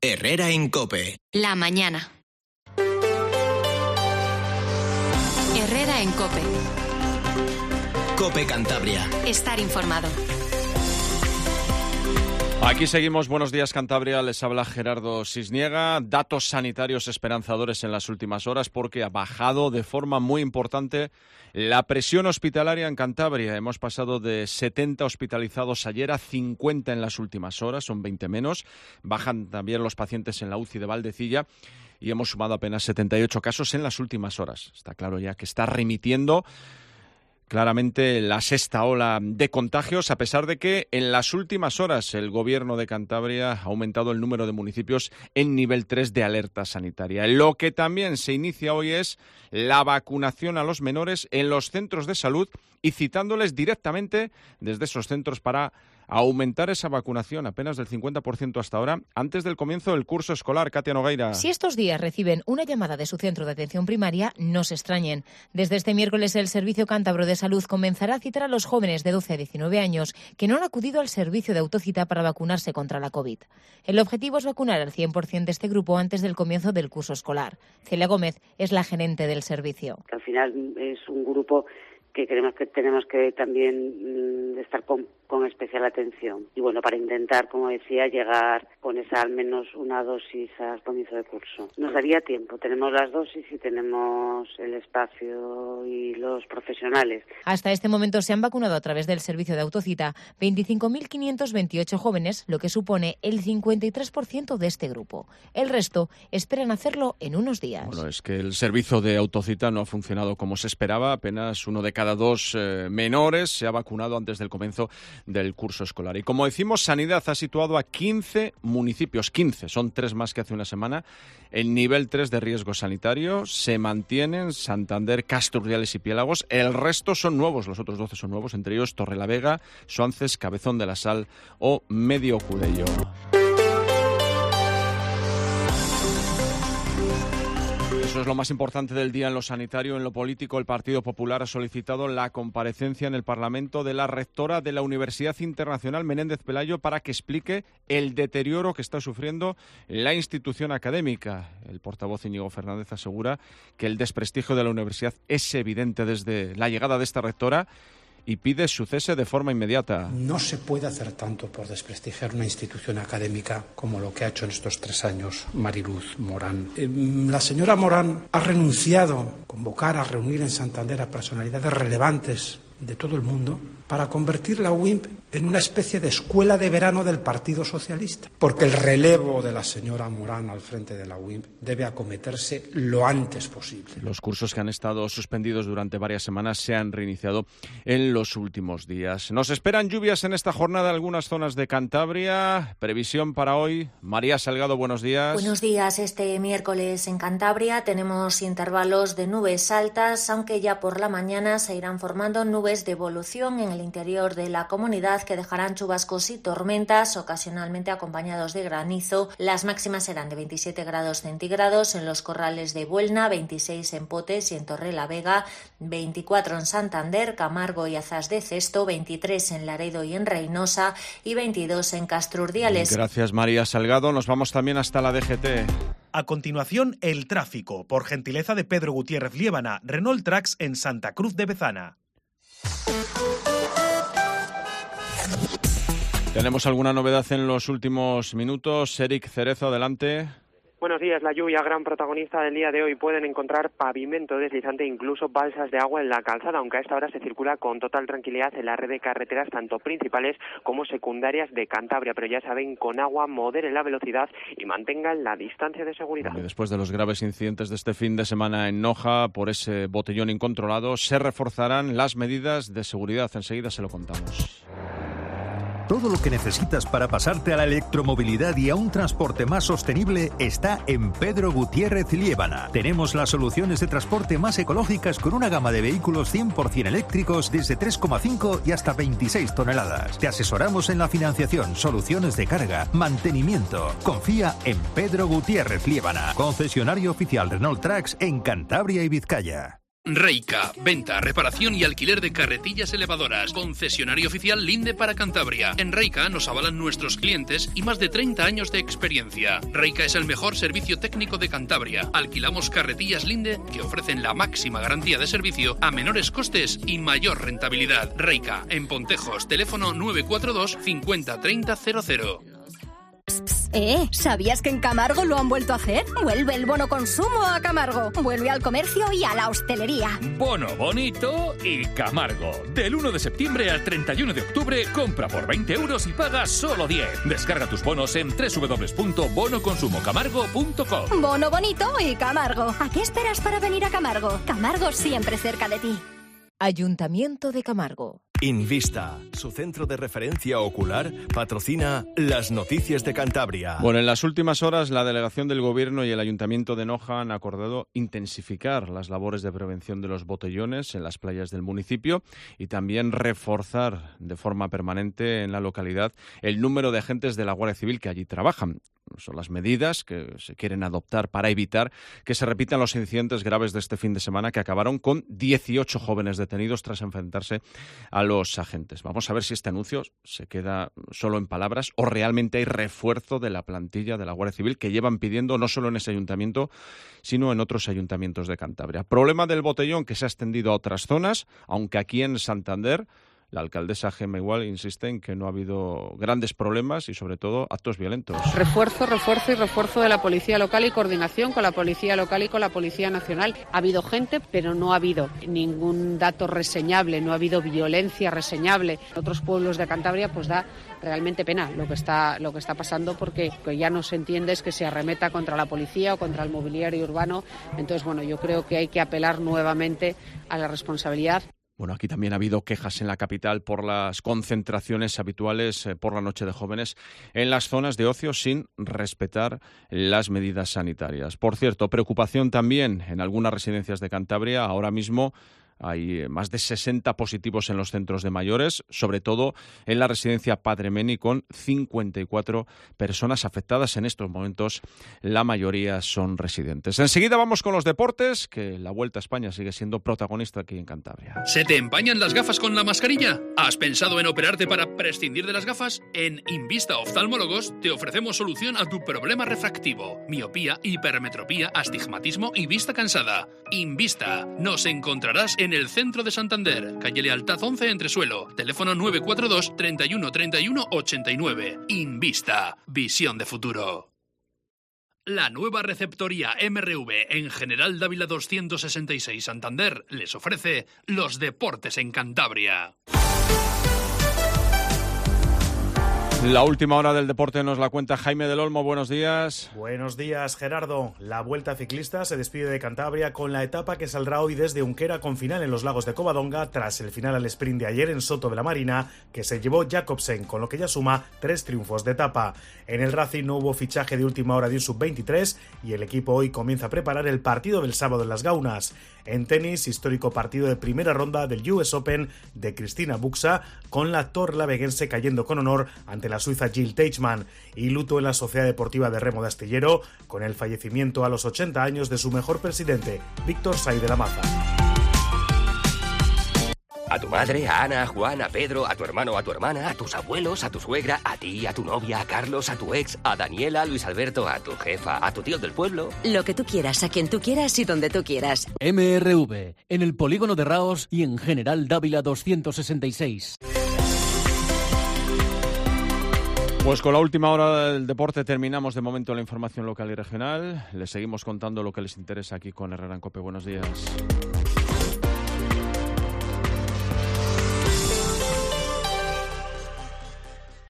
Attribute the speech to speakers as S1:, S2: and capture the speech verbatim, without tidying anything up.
S1: Herrera en COPE.
S2: La mañana. Herrera en COPE.
S1: COPE Cantabria.
S2: Estar informado.
S3: Aquí seguimos. Buenos días, Cantabria. Les habla Gerardo Sisniega. Datos sanitarios esperanzadores en las últimas horas porque ha bajado de forma muy importante la presión hospitalaria en Cantabria. Hemos pasado de setenta hospitalizados ayer a cincuenta en las últimas horas, son veinte menos. Bajan también los pacientes en la U C I de Valdecilla y hemos sumado apenas setenta y ocho casos en las últimas horas. Está claro ya que está remitiendo claramente la sexta ola de contagios, a pesar de que en las últimas horas el Gobierno de Cantabria ha aumentado el número de municipios en nivel tres de alerta sanitaria. Lo que también se inicia hoy es la vacunación a los menores en los centros de salud y citándoles directamente desde esos centros para aumentar esa vacunación apenas del cincuenta por ciento hasta ahora, antes del comienzo del curso escolar. Katia Nogueira.
S4: Si estos días reciben una llamada de su centro de atención primaria, no se extrañen. Desde este miércoles el Servicio Cántabro de Salud comenzará a citar a los jóvenes de doce a diecinueve años que no han acudido al servicio de autocita para vacunarse contra la COVID. El objetivo es vacunar al cien por ciento de este grupo antes del comienzo del curso escolar. Celia Gómez es la gerente del servicio.
S5: Al final es un grupo que creemos que tenemos que también mm, estar con, con especial atención. Y bueno, para intentar, como decía, llegar con esa al menos una dosis al comienzo de curso. Nos daría tiempo, tenemos las dosis y tenemos el espacio y los profesionales.
S4: Hasta este momento se han vacunado a través del servicio de autocita veinticinco mil quinientos veintiocho jóvenes, lo que supone el cincuenta y tres por ciento de este grupo. El resto esperan hacerlo en unos días.
S3: Bueno, es que el servicio de autocita no ha funcionado como se esperaba. Apenas uno de cada dos eh, menores se ha vacunado antes del comienzo del curso escolar. Y como decimos, Sanidad ha situado a quince municipios, quince, son tres más que hace una semana, en nivel tres de riesgo sanitario. Se mantienen Santander, Casturdiales y Piélagos. El resto son nuevos, los otros doce son nuevos, entre ellos Torrelavega, Suances, Cabezón de la Sal o Medio Cudello. Eso es lo más importante del día en lo sanitario. En lo político, el Partido Popular ha solicitado la comparecencia en el Parlamento de la rectora de la Universidad Internacional Menéndez Pelayo para que explique el deterioro que está sufriendo la institución académica. El portavoz Íñigo Fernández asegura que el desprestigio de la universidad es evidente desde la llegada de esta rectora y pide su cese de forma inmediata.
S6: No se puede hacer tanto por desprestigiar una institución académica como lo que ha hecho en estos tres años Mariluz Morán. Eh, la señora Morán ha renunciado a convocar, a reunir en Santander a personalidades relevantes de todo el mundo para convertir la U I M P en una especie de escuela de verano del Partido Socialista, porque el relevo de la señora Morán al frente de la U I M P debe acometerse lo antes posible.
S3: Los cursos que han estado suspendidos durante varias semanas se han reiniciado en los últimos días. Nos esperan lluvias en esta jornada en algunas zonas de Cantabria. Previsión para hoy. María Salgado, buenos días.
S7: Buenos días. Este miércoles en Cantabria tenemos intervalos de nubes altas, aunque ya por la mañana se irán formando nubes de evolución en el interior de la comunidad que dejarán chubascos y tormentas, ocasionalmente acompañados de granizo. Las máximas serán de veintisiete grados centígrados en los corrales de Buelna, veintiséis en Potes y en Torrelavega, veinticuatro en Santander, Camargo y Azas de Cesto, veintitrés en Laredo y en Reynosa y veintidós en Casturdiales.
S3: Gracias, María Salgado. Nos vamos también hasta la D G T.
S8: A continuación, el tráfico, por gentileza de Pedro Gutiérrez Liébana, Renault Trax en Santa Cruz de Bezana.
S3: ¿Tenemos alguna novedad en los últimos minutos? Eric Cerezo, adelante.
S9: Buenos días. La lluvia, gran protagonista del día de hoy. Pueden encontrar pavimento deslizante e incluso balsas de agua en la calzada, aunque a esta hora se circula con total tranquilidad en la red de carreteras, tanto principales como secundarias de Cantabria. Pero ya saben, con agua moderen la velocidad y mantengan la distancia de seguridad.
S3: Y después de los graves incidentes de este fin de semana en Noja, por ese botellón incontrolado, se reforzarán las medidas de seguridad. Enseguida se lo contamos.
S10: Todo lo que necesitas para pasarte a la electromovilidad y a un transporte más sostenible está en Pedro Gutiérrez Liébana. Tenemos las soluciones de transporte más ecológicas con una gama de vehículos cien por ciento eléctricos desde tres coma cinco y hasta veintiséis toneladas. Te asesoramos en la financiación, soluciones de carga, mantenimiento. Confía en Pedro Gutiérrez Liébana, concesionario oficial Renault Trax en Cantabria y Vizcaya.
S11: Reika, venta, reparación y alquiler de carretillas elevadoras. Concesionario oficial Linde para Cantabria. En Reika nos avalan nuestros clientes y más de treinta años de experiencia. Reika es el mejor servicio técnico de Cantabria. Alquilamos carretillas Linde que ofrecen la máxima garantía de servicio a menores costes y mayor rentabilidad. Reika, en Pontejos, teléfono nueve cuatro dos cincuenta treinta cero cero.
S12: Eh, ¿sabías que en Camargo lo han vuelto a hacer? Vuelve el bono consumo a Camargo. Vuelve al comercio y a la hostelería.
S13: Bono bonito y Camargo. Del uno de septiembre al treinta y uno de octubre, compra por veinte euros y paga solo diez. Descarga tus bonos en doble u doble u doble u punto bono consumo camargo punto com.
S12: Bono bonito y Camargo. ¿A qué esperas para venir a Camargo? Camargo siempre cerca de ti.
S4: Ayuntamiento de Camargo.
S14: Invista, su centro de referencia ocular, patrocina las noticias de Cantabria.
S3: Bueno, en las últimas horas la delegación del Gobierno y el Ayuntamiento de Noja han acordado intensificar las labores de prevención de los botellones en las playas del municipio y también reforzar de forma permanente en la localidad el número de agentes de la Guardia Civil que allí trabajan. Son las medidas que se quieren adoptar para evitar que se repitan los incidentes graves de este fin de semana que acabaron con dieciocho jóvenes detenidos tras enfrentarse a los agentes. Vamos a ver si este anuncio se queda solo en palabras o realmente hay refuerzo de la plantilla de la Guardia Civil que llevan pidiendo no solo en ese ayuntamiento, sino en otros ayuntamientos de Cantabria. Problema del botellón que se ha extendido a otras zonas, aunque aquí en Santander la alcaldesa Gemma Igual insiste en que no ha habido grandes problemas y, sobre todo, actos violentos.
S15: Refuerzo, refuerzo y refuerzo de la policía local y coordinación con la policía local y con la policía nacional. Ha habido gente, pero no ha habido ningún dato reseñable, no ha habido violencia reseñable. En otros pueblos de Cantabria pues da realmente pena lo que está, lo que está pasando porque lo que ya no se entiende es que se arremeta contra la policía o contra el mobiliario urbano. Entonces, bueno, yo creo que hay que apelar nuevamente a la responsabilidad.
S3: Bueno, aquí también ha habido quejas en la capital por las concentraciones habituales eh, por la noche de jóvenes en las zonas de ocio sin respetar las medidas sanitarias. Por cierto, preocupación también en algunas residencias de Cantabria. Ahora mismo hay más de sesenta positivos en los centros de mayores, sobre todo en la residencia Padre Meni, con cincuenta y cuatro personas afectadas. En estos momentos la mayoría son residentes. Enseguida vamos con los deportes, que la Vuelta a España sigue siendo protagonista aquí en Cantabria.
S11: ¿Se te empañan las gafas con la mascarilla? ¿Has pensado en operarte para prescindir de las gafas? En Invista Oftalmólogos te ofrecemos solución a tu problema refractivo: miopía, hipermetropía, astigmatismo y vista cansada. Invista. Nos encontrarás en el centro de Santander, calle Lealtad once, Entresuelo. Teléfono nueve cuatro dos, treinta y uno, treinta y uno, ochenta y nueve. Invista. Visión de futuro. La nueva receptoría M R V en General Dávila doscientos sesenta y seis Santander les ofrece los deportes en Cantabria.
S3: La última hora del deporte nos la cuenta Jaime del Olmo. Buenos días.
S8: Buenos días, Gerardo. La Vuelta Ciclista se despide de Cantabria con la etapa que saldrá hoy desde Unquera con final en los Lagos de Covadonga tras el final al sprint de ayer en Soto de la Marina que se llevó Jacobsen, con lo que ya suma tres triunfos de etapa. En el Racing no hubo fichaje de última hora de un sub veintitrés y el equipo hoy comienza a preparar el partido del sábado en Las Gaunas. En tenis, histórico partido de primera ronda del U S Open de Cristina Buxa, con la torlaveguense cayendo con honor ante la suiza Jill Teichmann, y luto en la Sociedad Deportiva de Remo de Astillero con el fallecimiento a los ochenta años de su mejor presidente, Víctor Say de la Maza.
S16: A tu madre, a Ana, a Juan, a Pedro, a tu hermano, a tu hermana, a tus abuelos, a tu suegra, a ti, a tu novia, a Carlos, a tu ex, a Daniela, a Luis Alberto, a tu jefa, a tu tío del pueblo.
S17: Lo que tú quieras, a quien tú quieras y donde tú quieras.
S18: M R V, en el polígono de Raos y en General Dávila doscientos sesenta y seis.
S3: Pues con la última hora del deporte terminamos de momento la información local y regional. Les seguimos contando lo que les interesa aquí con Herrera en COPE. Buenos días.